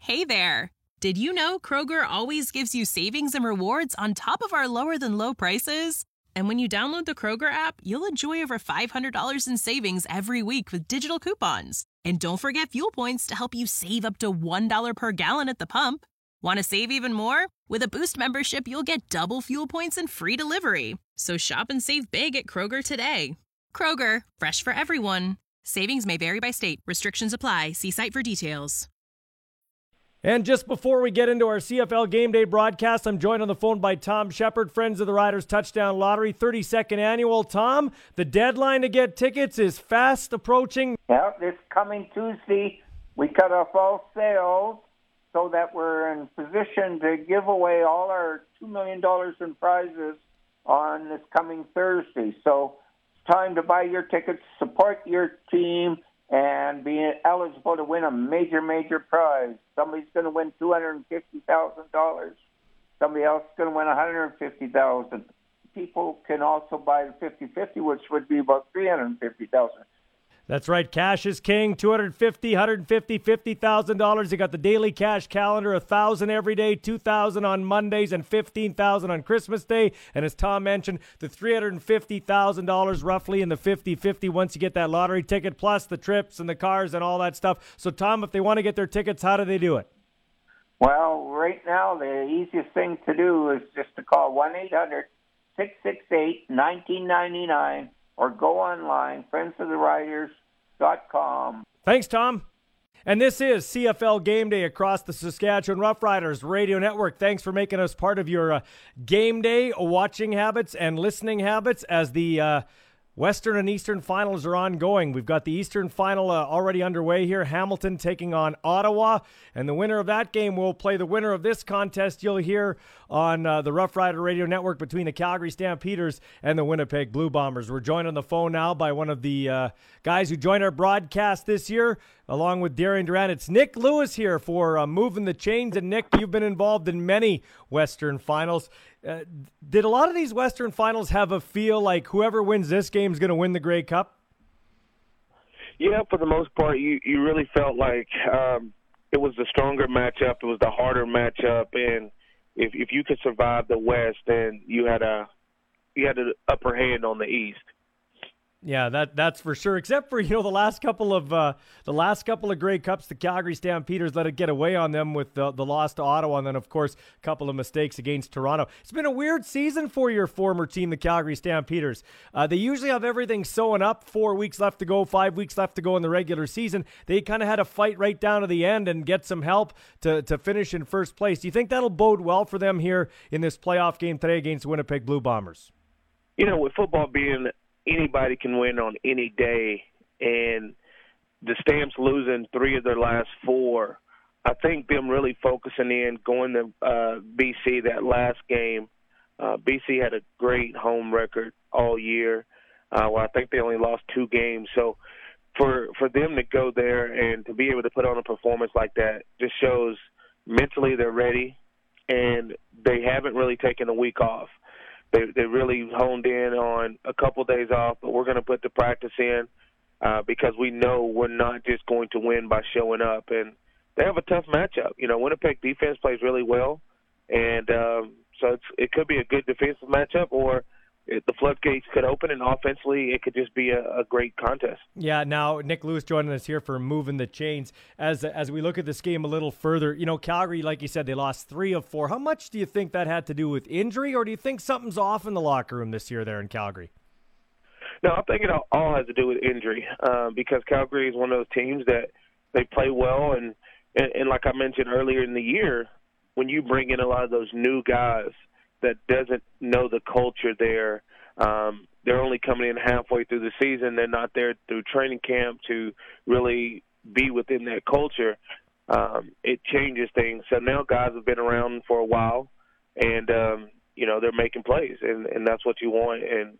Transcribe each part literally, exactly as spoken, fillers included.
Hey there! Did you know Kroger always gives you savings and rewards on top of our lower-than-low prices? And when you download the Kroger app, you'll enjoy over five hundred dollars in savings every week with digital coupons. And don't forget fuel points to help you save up to one dollar per gallon at the pump. Want to save even more? With a Boost membership, you'll get double fuel points and free delivery. So shop and save big at Kroger today. Kroger, fresh for everyone. Savings may vary by state. Restrictions apply. See site for details. And just before we get into our C F L Game Day broadcast, I'm joined on the phone by Tom Shepard, Friends of the Riders Touchdown Lottery, thirty-second annual. Tom, the deadline to get tickets is fast approaching. Yeah, this coming Tuesday, we cut off all sales so that we're in position to give away all our two million dollars in prizes on this coming Thursday. So it's time to buy your tickets, support your team, and be eligible to win a major, major prize. Somebody's going to win two hundred fifty thousand dollars. Somebody else is going to win one hundred fifty thousand dollars. People can also buy the fifty-fifty, which would be about three hundred fifty thousand dollars. That's right. Cash is king. two hundred fifty thousand dollars, one hundred fifty thousand dollars, fifty thousand dollars. You got the daily cash calendar, one thousand dollars every day, two thousand dollars on Mondays, and fifteen thousand dollars on Christmas Day. And as Tom mentioned, the three hundred fifty thousand dollars roughly in the fifty-fifty once you get that lottery ticket, plus the trips and the cars and all that stuff. So, Tom, if they want to get their tickets, how do they do it? Well, right now, the easiest thing to do is just to call one eight hundred six six eight one nine nine nine or go online, friends of the riders dot com. Thanks, Tom. And this is C F L Game Day across the Saskatchewan Roughriders Radio Network. Thanks for making us part of your uh, game day watching habits and listening habits as the uh, Western and Eastern finals are ongoing. We've got the Eastern final uh, already underway here. Hamilton taking on Ottawa. And the winner of that game will play the winner of this contest you'll hear on uh, the Rough Rider Radio Network between the Calgary Stampeders and the Winnipeg Blue Bombers. We're joined on the phone now by one of the uh, guys who joined our broadcast this year, along with Darian Durant. It's Nick Lewis here for uh, Moving the Chains. And Nick, you've been involved in many Western finals. Uh, did a lot of these Western finals have a feel like whoever wins this game is going to win the Grey Cup? Yeah, for the most part, you, you really felt like um, it was the stronger matchup. It was the harder matchup, and if if you could survive the West, then you had a you had an upper hand on the East. Yeah, that that's for sure. Except for, you know, the last couple of uh, the last couple of Grey Cups, the Calgary Stampeders let it get away on them with the, the loss to Ottawa, and then of course a couple of mistakes against Toronto. It's been a weird season for your former team, the Calgary Stampeders. Uh, they usually have everything sewn up. Four weeks left to go, five weeks left to go in the regular season. They kind of had to fight right down to the end and get some help to to finish in first place. Do you think that'll bode well for them here in this playoff game today against the Winnipeg Blue Bombers? You know, with football being anybody can win on any day, and the Stamps losing three of their last four, I think them really focusing in, going to uh, B C that last game. Uh, B C had a great home record all year. Uh, well, I think they only lost two games. So for for them to go there and to be able to put on a performance like that just shows mentally they're ready, and they haven't really taken a week off. They they really honed in on a couple of days off, but we're going to put the practice in uh, because we know we're not just going to win by showing up. And they have a tough matchup. You know, Winnipeg defense plays really well, and um, so it's, it could be a good defensive matchup, or it, the floodgates could open, and offensively it could just be a, a great contest. Yeah, now Nick Lewis joining us here for Moving the Chains. As as we look at this game a little further, you know, Calgary, like you said, they lost three of four. How much do you think that had to do with injury, or do you think something's off in the locker room this year there in Calgary? No, I think it all has to do with injury uh, because Calgary is one of those teams that they play well, and, and, and like I mentioned earlier in the year, when you bring in a lot of those new guys that doesn't know the culture there. Um, they're only coming in halfway through the season. They're not there through training camp to really be within that culture. Um, it changes things. So now guys have been around for a while, and, um, you know, they're making plays, and, and that's what you want. And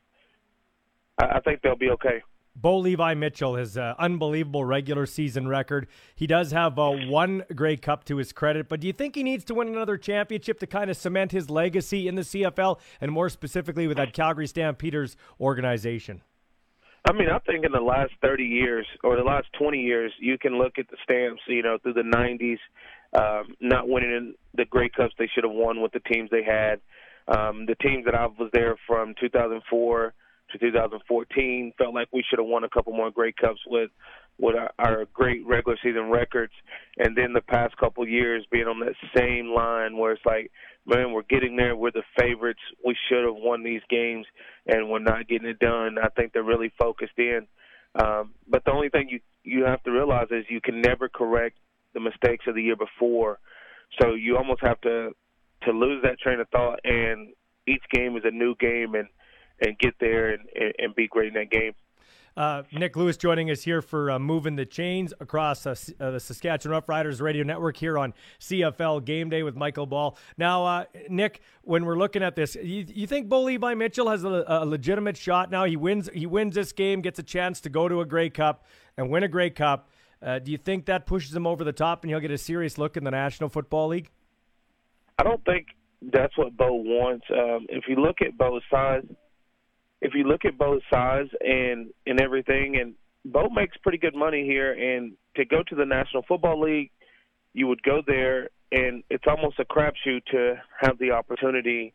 I, I think they'll be okay. Bo Levi Mitchell, his uh, unbelievable regular season record. He does have uh, one Grey Cup to his credit, but do you think he needs to win another championship to kind of cement his legacy in the C F L, and more specifically with that Calgary Stampeders organization? I mean, I think in the last thirty years or the last twenty years, you can look at the Stamps, you know, through the nineties, um, not winning in the Grey Cups they should have won with the teams they had. Um, the teams that I was there from two thousand four to two thousand fourteen felt like we should have won a couple more Grey Cups with with our, our great regular season records. And then the past couple of years being on that same line where it's like, man, we're getting there. We're the favorites. We should have won these games, and we're not getting it done. I think they're really focused in. Um, but the only thing you, you have to realize is you can never correct the mistakes of the year before. So you almost have to, to lose that train of thought, and each game is a new game, and, and get there and, and, and be great in that game. Uh, Nick Lewis joining us here for uh, Moving the Chains across uh, uh, the Saskatchewan Roughriders Radio Network here on C F L Game Day with Michael Ball. Now, uh, Nick, when we're looking at this, you, you think Bo Levi Mitchell has a, a legitimate shot now? He wins He wins this game, gets a chance to go to a Grey Cup and win a Grey Cup. Uh, do you think that pushes him over the top and he'll get a serious look in the National Football League? I don't think that's what Bo wants. Um, if you look at Bo's size, If you look at Bo's size and, and everything, and Bo makes pretty good money here, and to go to the National Football League, you would go there, and it's almost a crapshoot to have the opportunity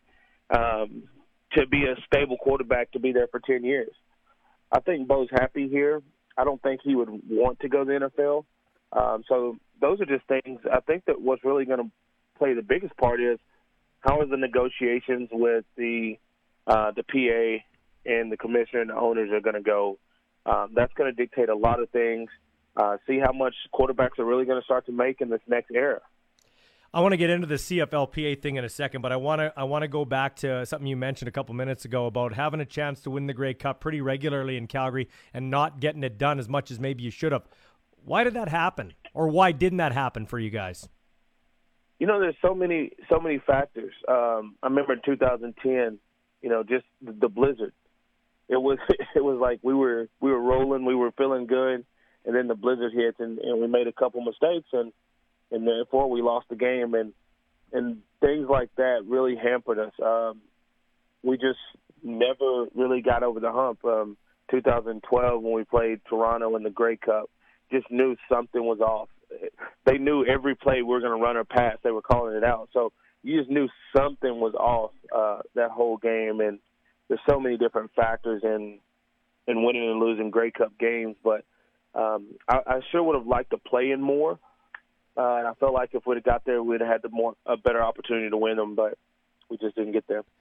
um, to be a stable quarterback, to be there for ten years. I think Bo's happy here. I don't think he would want to go to the N F L. Um, so those are just things. I think that what's really going to play the biggest part is how are the negotiations with the uh, the P A and the commissioner and the owners are going to go. Um, that's going to dictate a lot of things. Uh, see how much quarterbacks are really going to start to make in this next era. I want to get into the C F L P A thing in a second, but I want to I want to go back to something you mentioned a couple minutes ago about having a chance to win the Grey Cup pretty regularly in Calgary and not getting it done as much as maybe you should have. Why did that happen, or why didn't that happen for you guys? You know, there's so many so many factors. Um, I remember in two thousand ten, you know, just the, the blizzard. It was it was like we were we were rolling, we were feeling good, and then the blizzard hits, and, and we made a couple mistakes, and and therefore we lost the game, and and things like that really hampered us. Um, we just never really got over the hump. Um, two thousand twelve, when we played Toronto in the Grey Cup, just knew something was off. They knew every play we were going to run or pass. They were calling it out, so you just knew something was off uh, that whole game, and there's so many different factors in in winning and losing Grey Cup games, but um, I, I sure would have liked to play in more. Uh, and I felt like if we'd have got there, we'd have had the more a better opportunity to win them, but we just didn't get there.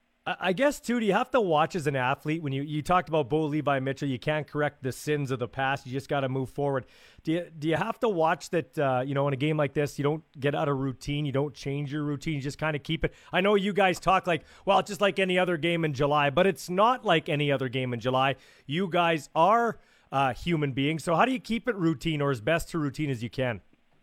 I guess, too, do you have to watch as an athlete when you, you talked about Bo Levi Mitchell? You can't correct the sins of the past. You just got to move forward. Do you do you have to watch that, uh, you know, in a game like this, you don't get out of routine, you don't change your routine, you just kind of keep it? I know you guys talk like, well, it's just like any other game in July, but it's not like any other game in July. You guys are uh, human beings, so how do you keep it routine or as best to routine as you can?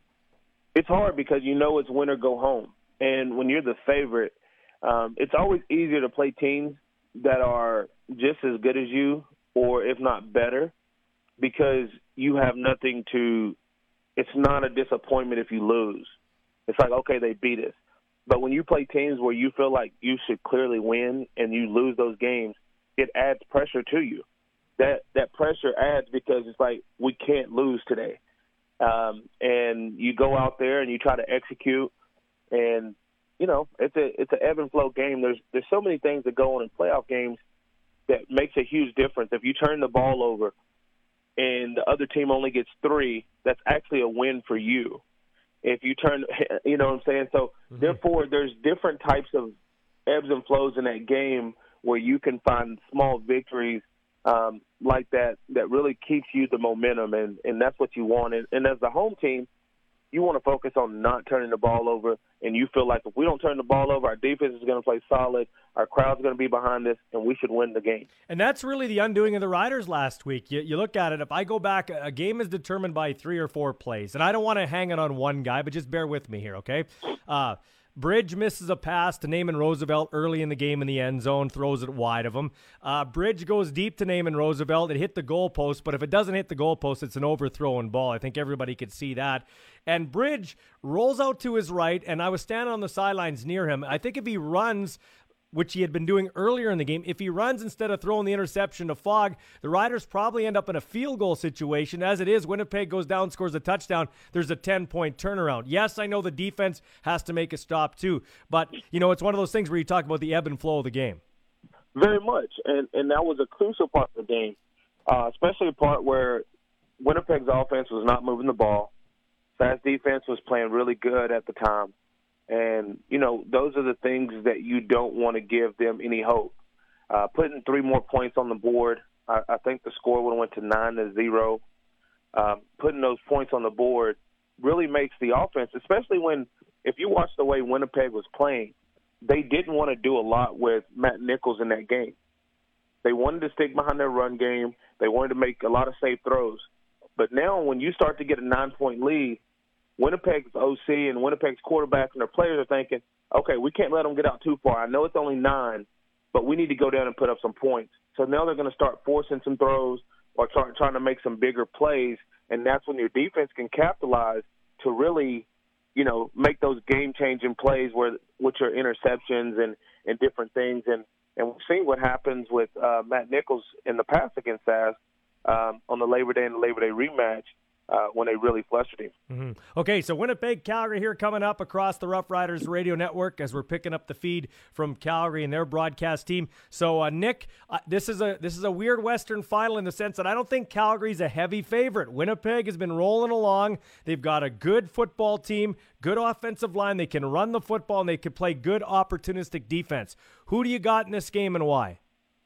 It's hard because you know it's win or go home. And when you're the favorite, Um, it's always easier to play teams that are just as good as you or if not better because you have nothing to – it's not a disappointment if you lose. It's like, okay, they beat us. But when you play teams where you feel like you should clearly win and you lose those games, it adds pressure to you. That that pressure adds because it's like we can't lose today. Um, and you go out there and you try to execute and – you know, it's a it's an ebb and flow game. There's there's so many things that go on in playoff games that makes a huge difference. If you turn the ball over and the other team only gets three, that's actually a win for you. If you turn, you know what I'm saying? So, mm-hmm. Therefore, there's different types of ebbs and flows in that game where you can find small victories um, like that that really keeps you the momentum, and, and that's what you want. And, and as the home team, you want to focus on not turning the ball over, and you feel like if we don't turn the ball over, our defense is going to play solid, our crowd's going to be behind us, and we should win the game. And that's really the undoing of the Riders last week. You, you look at it, if I go back, a game is determined by three or four plays, and I don't want to hang it on one guy, but just bear with me here, okay? Uh, Bridge misses a pass to Naaman Roosevelt early in the game in the end zone, throws it wide of him. Uh, Bridge goes deep to Naaman Roosevelt. It hit the goalpost, but if it doesn't hit the goalpost, it's an overthrown ball. I think everybody could see that. And Bridge rolls out to his right, and I was standing on the sidelines near him. I think if he runs which he had been doing earlier in the game. If he runs instead of throwing the interception to Fogg, the Riders probably end up in a field goal situation. As it is, Winnipeg goes down, scores a touchdown. There's a ten-point turnaround. Yes, I know the defense has to make a stop too, but, you know, it's one of those things where you talk about the ebb and flow of the game. Very much, and and that was a crucial part of the game, uh, especially a part where Winnipeg's offense was not moving the ball. Sask's defense was playing really good at the time. And, you know, those are the things that you don't want to give them any hope. Uh, putting three more points on the board, I, I think the score would have went to nine to zero. Um, putting those points on the board really makes the offense, especially when, if you watch the way Winnipeg was playing, they didn't want to do a lot with Matt Nichols in that game. They wanted to stick behind their run game. They wanted to make a lot of safe throws. But now when you start to get a nine-point lead, Winnipeg's O C and Winnipeg's quarterback and their players are thinking, okay, we can't let them get out too far. I know it's only nine, but we need to go down and put up some points. So now they're going to start forcing some throws or start trying to make some bigger plays, and that's when your defense can capitalize to really, you know, make those game-changing plays where which are interceptions and, and different things. And, and we've seen what happens with uh, Matt Nichols in the past against Sask um, on the Labor Day and the Labor Day rematch. Uh, when they really flustered him. Mm-hmm. Okay, so Winnipeg, Calgary here coming up across the Rough Riders radio network as we're picking up the feed from Calgary and their broadcast team. So, uh, Nick, uh, this is a this is a weird Western final in the sense that I don't think Calgary's a heavy favorite. Winnipeg has been rolling along. They've got a good football team, good offensive line. They can run the football, and they can play good opportunistic defense. Who do you got in this game and why?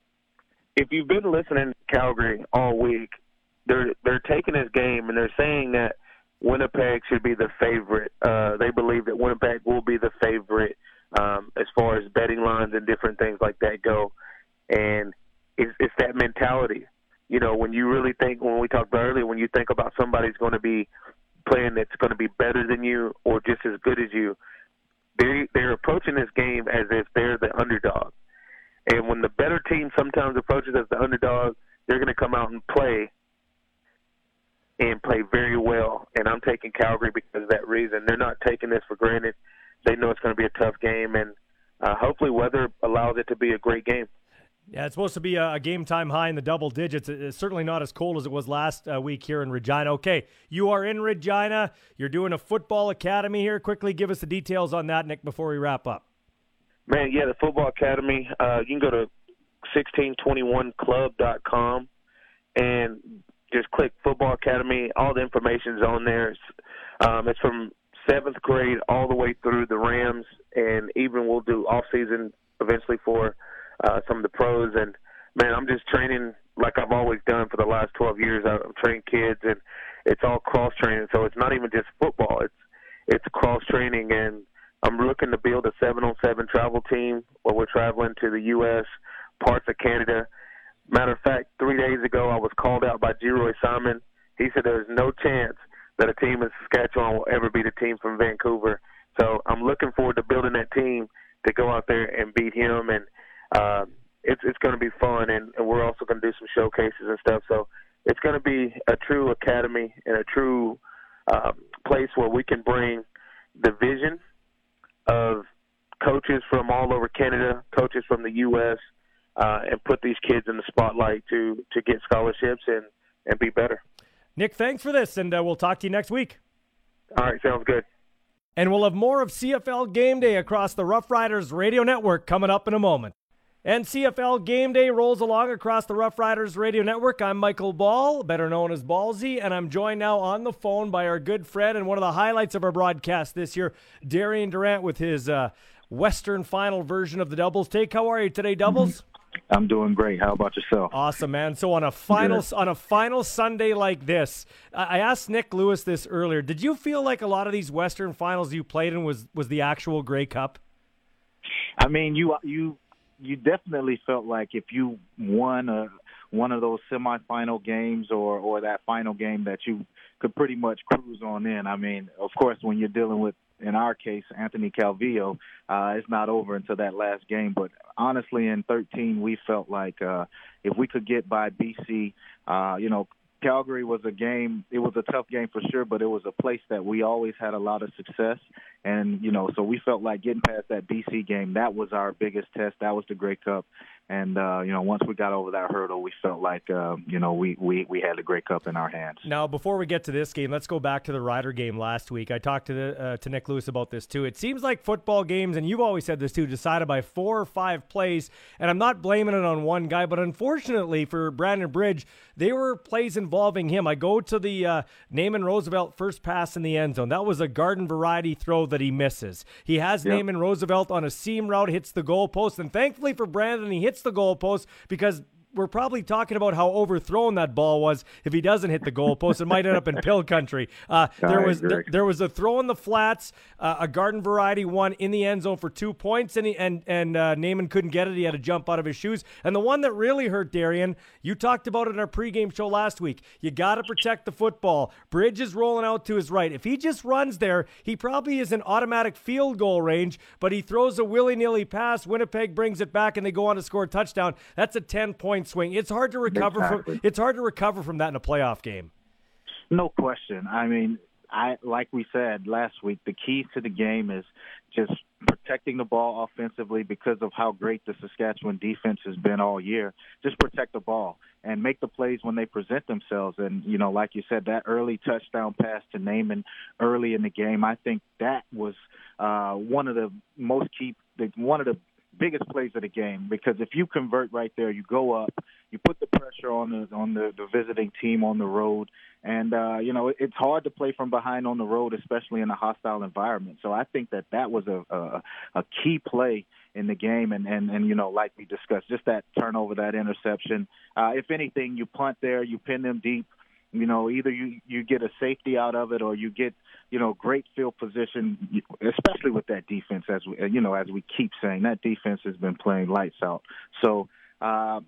If you've been listening to Calgary all week, They're they're taking this game and they're saying that Winnipeg should be the favorite. Uh, they believe that Winnipeg will be the favorite um, as far as betting lines and different things like that go. And it's, it's that mentality. You know, when you really think, when we talked about earlier, when you think about somebody's going to be playing that's going to be better than you or just as good as you, they they're approaching this game as if they're the underdog. And when the better team sometimes approaches as the underdog, they're going to come out and play and play very well, and I'm taking Calgary because of that reason. They're not taking this for granted. They know it's going to be a tough game, and uh, hopefully weather allows it to be a great game. Yeah, it's supposed to be a game time high in the double digits. It's certainly not as cold as it was last uh, week here in Regina. Okay, you are in Regina. You're doing a football academy here. Quickly give us the details on that, Nick, before we wrap up. Man, yeah, the football academy, uh, you can go to sixteen twenty-one club dot com and just click Football Academy. All the information's on there. It's, um, it's from seventh grade all the way through the Rams, and even we'll do off-season eventually for uh, some of the pros. And, man, I'm just training like I've always done for the last twelve years. I'm training kids, and it's all cross-training. So it's not even just football. It's it's cross-training, and I'm looking to build a seven-on-seven travel team where we're traveling to the U S, parts of Canada. Matter of fact, three days ago I was called out by Geroy Simon. He said there's no chance that a team in Saskatchewan will ever beat a team from Vancouver. So I'm looking forward to building that team to go out there and beat him. And uh, it's it's going to be fun, and, and we're also going to do some showcases and stuff. So it's going to be a true academy and a true um, place where we can bring the vision of coaches from all over Canada, coaches from the U S, Uh, and put these kids in the spotlight to to get scholarships and, and be better. Nick, thanks for this, and uh, we'll talk to you next week. All right, sounds good. And we'll have more of C F L Game Day across the Rough Riders radio network coming up in a moment. And C F L Game Day rolls along across the Rough Riders radio network. I'm Michael Ball, better known as Ballsy, and I'm joined now on the phone by our good friend and one of the highlights of our broadcast this year, Darian Durant, with his uh, Western final version of the Doubles Take. How are you today, Doubles? I'm doing great. How about yourself? Awesome, man. So on a final Good. on a final Sunday like this, I asked Nick Lewis this earlier. Did you feel like a lot of these Western finals you played in was was the actual Grey Cup? I mean, you you you definitely felt like if you won a, one of those semifinal games or or that final game that you could pretty much cruise on in. I mean, of course, when you're dealing with, in our case, Anthony Calvillo, uh, it's not over until that last game. But honestly, in thirteen, we felt like uh, if we could get by B C, uh, you know, Calgary was a game, it was a tough game for sure, but it was a place that we always had a lot of success. And, you know, so we felt like getting past that B C game, that was our biggest test. That was the Grey Cup. And, uh, you know, once we got over that hurdle, we felt like, uh, you know, we, we, we had the Grey Cup in our hands. Now, before we get to this game, let's go back to the Rider game last week. I talked to the, uh, to Nick Lewis about this, too. It seems like football games, and you've always said this, too, decided by four or five plays. And I'm not blaming it on one guy, but unfortunately for Brandon Bridge, they were plays involving him. I go to the uh, Naaman Roosevelt first pass in the end zone. That was a garden variety throw that he misses. He has yep. Naaman Roosevelt on a seam route, hits the goalpost, and thankfully for Brandon, he hits the goalpost because we're probably talking about how overthrown that ball was. If he doesn't hit the goalpost, it might end up in pill country. Uh, there was there, there was a throw in the flats, uh, a garden variety one in the end zone for two points, and he, and and uh, Naaman couldn't get it. He had to jump out of his shoes. And the one that really hurt Darian, you talked about it in our pregame show last week. You got to protect the football. Bridge is rolling out to his right. If he just runs there, he probably is in automatic field goal range. But he throws a willy-nilly pass. Winnipeg brings it back, and they go on to score a touchdown. That's a ten-point swing. It's hard to recover exactly. from. It's hard to recover from that in a playoff game. No question. I mean, I like we said last week, the key to the game is just protecting the ball offensively because of how great the Saskatchewan defense has been all year. Just protect the ball and make the plays when they present themselves. And, you know, like you said, that early touchdown pass to Naaman early in the game, I think that was uh, one of the most key, one of the biggest plays of the game, because if you convert right there, you go up, you put the pressure on the on the, the visiting team on the road, and uh, you know it's hard to play from behind on the road, especially in a hostile environment. So I think that that was a a, a key play in the game, and, and and you know like we discussed, just that turnover, that interception. Uh, if anything, you punt there, you pin them deep. You know, either you, you get a safety out of it or you get, you know, great field position, especially with that defense, as we, you know, as we keep saying, that defense has been playing lights out. So uh,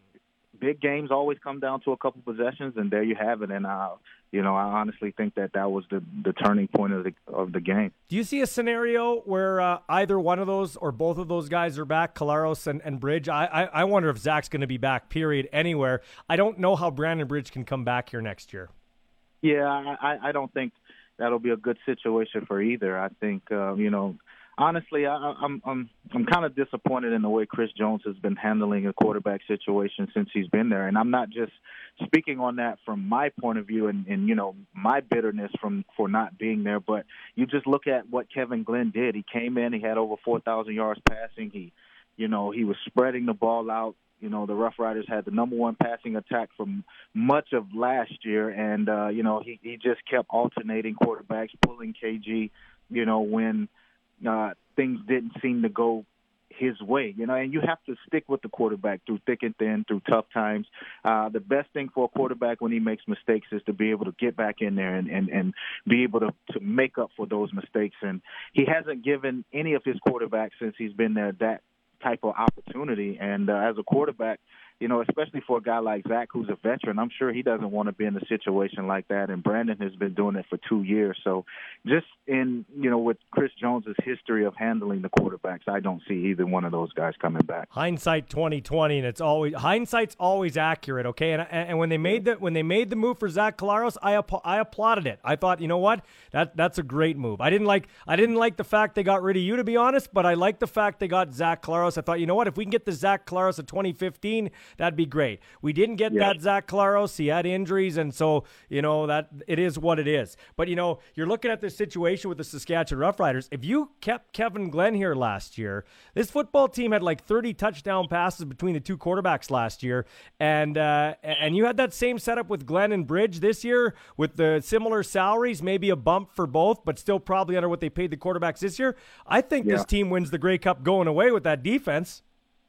big games always come down to a couple possessions, and there you have it. And, uh, you know, I honestly think that that was the, the turning point of the of the game. Do you see a scenario where uh, either one of those or both of those guys are back, Collaros and, and Bridge? I, I, I wonder if Zach's going to be back, period, anywhere. I don't know how Brandon Bridge can come back here next year. Yeah, I, I don't think that'll be a good situation for either. I think, uh, you know, honestly, I, I'm I'm I'm kind of disappointed in the way Chris Jones has been handling a quarterback situation since he's been there, and I'm not just speaking on that from my point of view and, and you know my bitterness from for not being there, but you just look at what Kevin Glenn did. He came in, he had over four thousand yards passing. He, you know, he was spreading the ball out. You know, the Rough Riders had the number one passing attack from much of last year, and uh, you know he he just kept alternating quarterbacks, pulling K G. You know when. Uh, things didn't seem to go his way, you know, and you have to stick with the quarterback through thick and thin, through tough times. Uh, the best thing for a quarterback when he makes mistakes is to be able to get back in there and, and, and be able to, to make up for those mistakes. And he hasn't given any of his quarterbacks since he's been there that type of opportunity. And uh, as a quarterback, you know, especially for a guy like Zach, who's a veteran, I'm sure he doesn't want to be in a situation like that. And Brandon has been doing it for two years. So just in, you know, with Chris Jones's history of handling the quarterbacks, I don't see either one of those guys coming back. Hindsight twenty twenty, and it's always hindsight's always accurate. Okay. And, and when they made the, when they made the move for Zach Collaros, I, I applauded it. I thought, you know what, that that's a great move. I didn't like, I didn't like the fact they got rid of you, to be honest, but I liked the fact they got Zach Collaros. I thought, you know what, if we can get the Zach Collaros of twenty fifteen, that'd be great. We didn't get yeah. that Zach Collaros. He had injuries, and so, you know, that it is what it is. But, you know, you're looking at this situation with the Saskatchewan Roughriders. If you kept Kevin Glenn here last year, this football team had like thirty touchdown passes between the two quarterbacks last year, and uh, and you had that same setup with Glenn and Bridge this year with the similar salaries, maybe a bump for both, but still probably under what they paid the quarterbacks this year. I think yeah. this team wins the Grey Cup going away with that defense.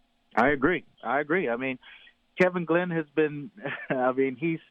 I agree. I agree. I mean, Kevin Glenn has been, I mean, he's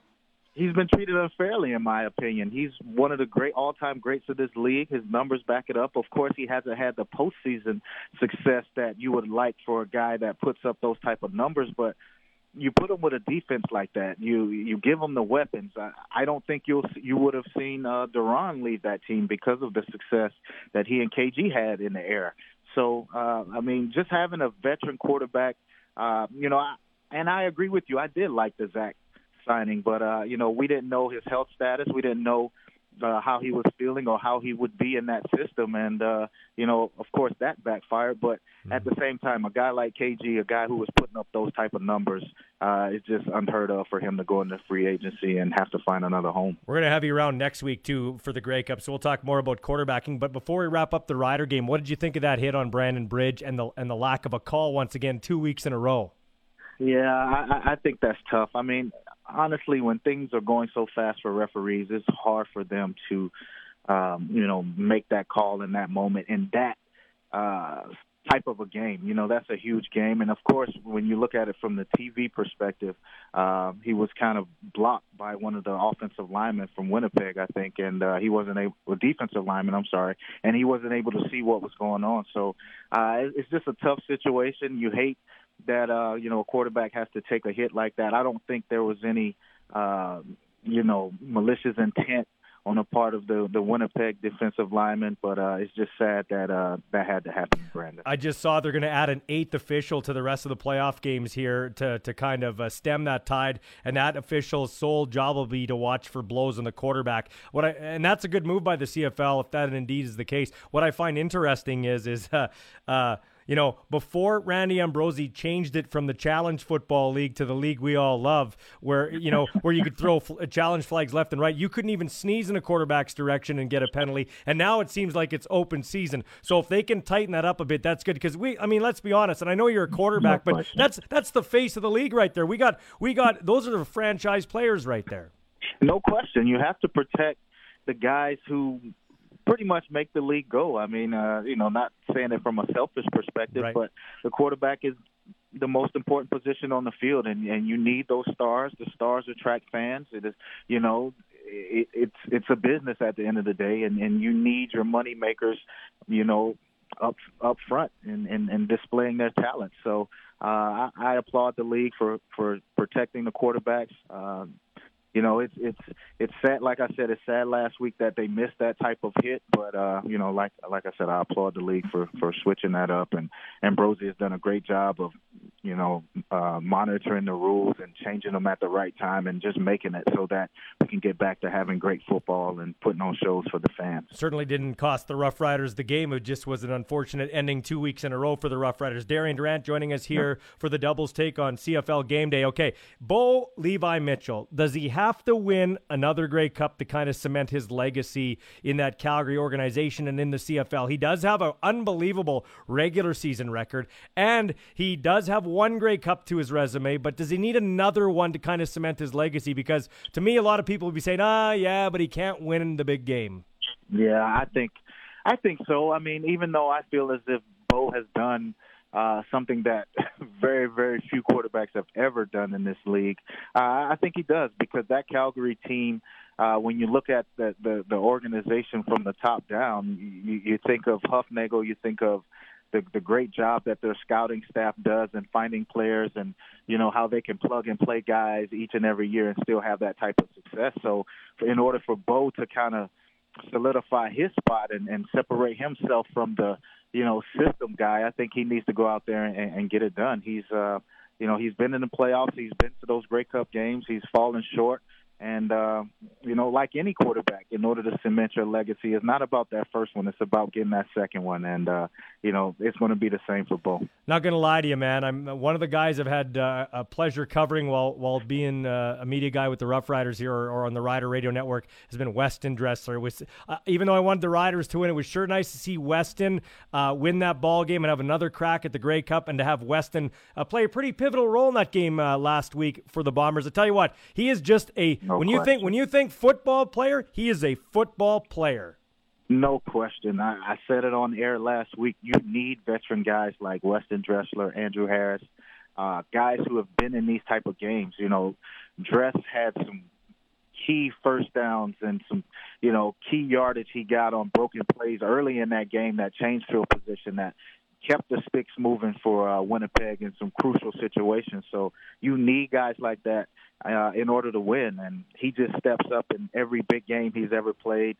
he's been treated unfairly, in my opinion. He's one of the great all-time greats of this league. His numbers back it up. Of course, he hasn't had the postseason success that you would like for a guy that puts up those type of numbers, but you put him with a defense like that. You you give him the weapons. I, I don't think you'll you would have seen uh, Duran leave that team because of the success that he and K G had in the air. So, uh, I mean, just having a veteran quarterback, uh, you know, I, and I agree with you. I did like the Zach signing. But, uh, you know, we didn't know his health status. We didn't know uh, how he was feeling or how he would be in that system. And, uh, you know, of course, that backfired. But mm-hmm. at the same time, a guy like K G, a guy who was putting up those type of numbers, uh, it's just unheard of for him to go into free agency and have to find another home. We're going to have you around next week, too, for the Grey Cup, so we'll talk more about quarterbacking. But before we wrap up the Rider game, what did you think of that hit on Brandon Bridge and the and the lack of a call once again two weeks in a row? Yeah, I, I think that's tough. I mean, honestly, when things are going so fast for referees, it's hard for them to, um, you know, make that call in that moment in that uh, type of a game. You know, that's a huge game. And, of course, when you look at it from the T V perspective, uh, he was kind of blocked by one of the offensive linemen from Winnipeg, I think, and uh, he wasn't able – or defensive lineman, I'm sorry, and he wasn't able to see what was going on. So uh, it's just a tough situation. You hate – that, uh, you know, a quarterback has to take a hit like that. I don't think there was any, uh, you know, malicious intent on the part of the, the Winnipeg defensive lineman, but uh, it's just sad that uh, that had to happen, Brandon. I just saw they're going to add an eighth official to the rest of the playoff games here to, to kind of uh, stem that tide, and that official's sole job will be to watch for blows on the quarterback. What I and that's a good move by the C F L if that indeed is the case. What I find interesting is is uh, uh, you know, before Randy Ambrosie changed it from the Challenge Football League to the league we all love, where, you know, where you could throw fl- challenge flags left and right, you couldn't even sneeze in a quarterback's direction and get a penalty. And now it seems like it's open season. So if they can tighten that up a bit, that's good. Because we, I mean, let's be honest, and I know you're a quarterback, but that's that's the face of the league right there. We got, we got, those are the franchise players right there. No question. You have to protect the guys who pretty much make the league go. I mean, uh, you know, not saying it from a selfish perspective, right. but the quarterback is the most important position on the field, and, and you need those stars. The stars attract fans. It is, you know, it, it's it's a business at the end of the day, and, and you need your money makers, you know, up up front and, and, and displaying their talent. So uh, I, I applaud the league for, for protecting the quarterbacks. Uh, You know, it's it's it's sad. Like I said, it's sad last week that they missed that type of hit. But uh, you know, like like I said, I applaud the league for, for switching that up. And Ambrosie has done a great job of, you know, uh, monitoring the rules and changing them at the right time and just making it so that we can get back to having great football and putting on shows for the fans. Certainly didn't cost the Rough Riders the game. It just was an unfortunate ending two weeks in a row for the Rough Riders. Darian Durant joining us here yeah. for the Doubles take on C F L Game Day. Okay, Bo Levi Mitchell, does he have have to win another Grey Cup to kind of cement his legacy in that Calgary organization and in the C F L? He does have an unbelievable regular season record, and he does have one Grey Cup to his resume, but does he need another one to kind of cement his legacy? Because to me, a lot of people would be saying, ah, yeah, but he can't win in the big game. Yeah, I think, I think so. I mean, even though I feel as if Bo has done Uh, something that very, very few quarterbacks have ever done in this league. Uh, I think he does, because that Calgary team, uh, when you look at the, the, the organization from the top down, you, you think of Huffnagel, you think of the, the great job that their scouting staff does in finding players and, you know, how they can plug and play guys each and every year and still have that type of success. So in order for Bo to kind of solidify his spot and, and separate himself from the, you know, system guy, I think he needs to go out there and, and get it done. He's, uh, you know, he's been in the playoffs. He's been to those Grey Cup games. He's fallen short. And, uh, you know, like any quarterback, in order to cement your legacy, it's not about that first one. It's about getting that second one. And, uh, you know, it's going to be the same for Bo. Not going to lie to you, man. I'm one of the guys I've had uh, a pleasure covering while while being uh, a media guy with the Rough Riders here or, or on the Rider Radio Network has been Weston Dressler. It was, uh, even though I wanted the Riders to win, it was sure nice to see Weston uh, win that ball game and have another crack at the Grey Cup, and to have Weston uh, play a pretty pivotal role in that game uh, last week for the Bombers. I tell you what, he is just a no when question. you think when you think football player, he is a football player. No question. I, I said it on air last week. You need veteran guys like Weston Dressler, Andrew Harris, uh, guys who have been in these type of games. You know, Dress had some key first downs and some, you know, key yardage he got on broken plays early in that game that changed field position, that kept the sticks moving for uh, Winnipeg in some crucial situations. So you need guys like that uh, in order to win. And he just steps up in every big game he's ever played.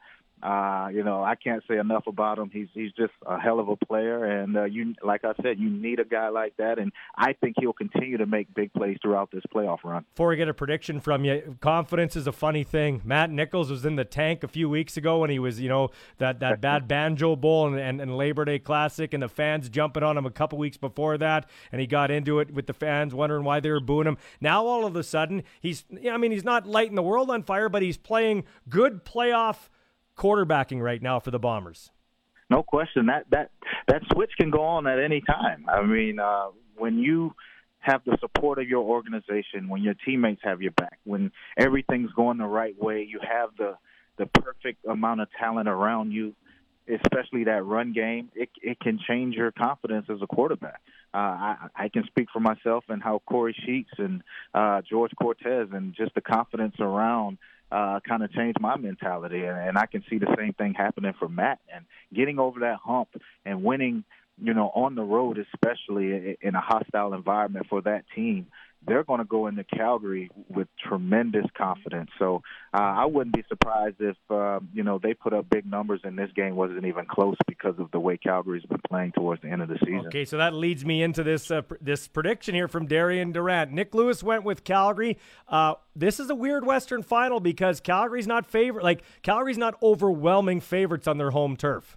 Uh, you know, I can't say enough about him. He's he's just a hell of a player, and uh, you, like I said, you need a guy like that, and I think he'll continue to make big plays throughout this playoff run. Before we get a prediction from you, confidence is a funny thing. Matt Nichols was in the tank a few weeks ago when he was, you know, that, that bad Banjo Bowl and, and, and Labor Day Classic, and the fans jumping on him a couple weeks before that, and he got into it with the fans wondering why they were booing him. Now all of a sudden, he's, I mean, he's not lighting the world on fire, but he's playing good playoff quarterbacking right now for the Bombers. No question. That that that switch can go on at any time. I mean, uh, when you have the support of your organization, when your teammates have your back, when everything's going the right way, you have the the perfect amount of talent around you, especially that run game, it it can change your confidence as a quarterback. Uh, I, I can speak for myself and how Corey Sheets and uh, George Cortez and just the confidence around Uh, kind of changed my mentality, and, and I can see the same thing happening for Matt. And getting over that hump and winning, you know, on the road, especially in a hostile environment for that team, they're going to go into Calgary with tremendous confidence. So uh, I wouldn't be surprised if, uh, you know, they put up big numbers and this game wasn't even close because of the way Calgary's been playing towards the end of the season. Okay, so that leads me into this uh, pr- this prediction here from Darian Durant. Nick Lewis went with Calgary. Uh, this is a weird Western final because Calgary's not favorite. Like, Calgary's not overwhelming favorites on their home turf.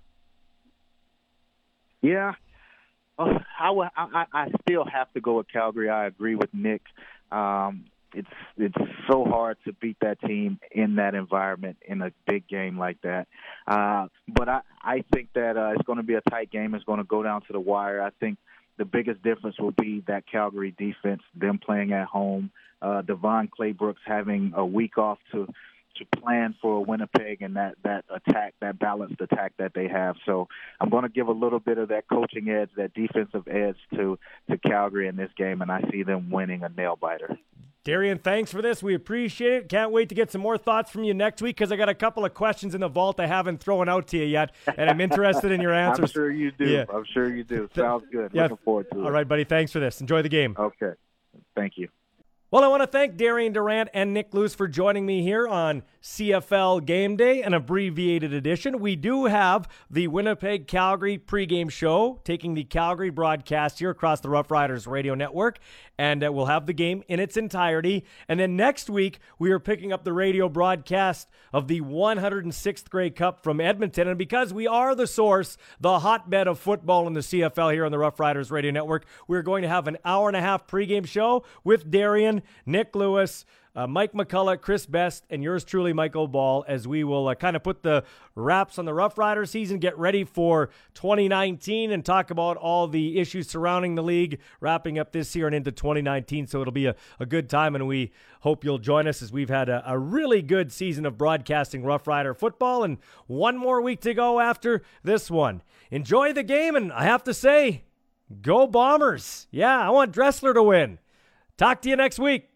Yeah. Oh, I, I, I still have to go with Calgary. I agree with Nick. Um, it's it's so hard to beat that team in that environment in a big game like that. Uh, but I, I think that uh, it's going to be a tight game. It's going to go down to the wire. I think the biggest difference will be that Calgary defense, them playing at home, uh, Devon Claybrooks having a week off to – to plan for Winnipeg and that, that attack, that balanced attack that they have. So I'm going to give a little bit of that coaching edge, that defensive edge to, to Calgary in this game, and I see them winning a nail-biter. Darian, thanks for this. We appreciate it. Can't wait to get some more thoughts from you next week because I got a couple of questions in the vault I haven't thrown out to you yet, and I'm interested in your answers. I'm sure you do. Yeah. I'm sure you do. Sounds good. Yeah. Looking forward to it. All right, buddy. Thanks for this. Enjoy the game. Okay. Thank you. Well, I want to thank Darian Durant and Nick Lewis for joining me here on C F L Game Day, an abbreviated edition. We do have the Winnipeg-Calgary pregame show, taking the Calgary broadcast here across the Rough Riders radio network, and uh, we'll have the game in its entirety. And then next week, we are picking up the radio broadcast of the one hundred sixth Grey Cup from Edmonton. And because we are the source, the hotbed of football in the C F L here on the Rough Riders radio network, we're going to have an hour and a half pregame show with Darian, Nick Lewis, uh, Mike McCullough, Chris Best, and yours truly, Michael Ball, as we will uh, kind of put the wraps on the Rough Rider season, get ready for twenty nineteen, and talk about all the issues surrounding the league, wrapping up this year and into twenty nineteen. So it'll be a, a good time, and we hope you'll join us as we've had a, a really good season of broadcasting Rough Rider football, and one more week to go after this one. Enjoy the game, and I have to say, go Bombers. Yeah, I want Dressler to win. Talk to you next week.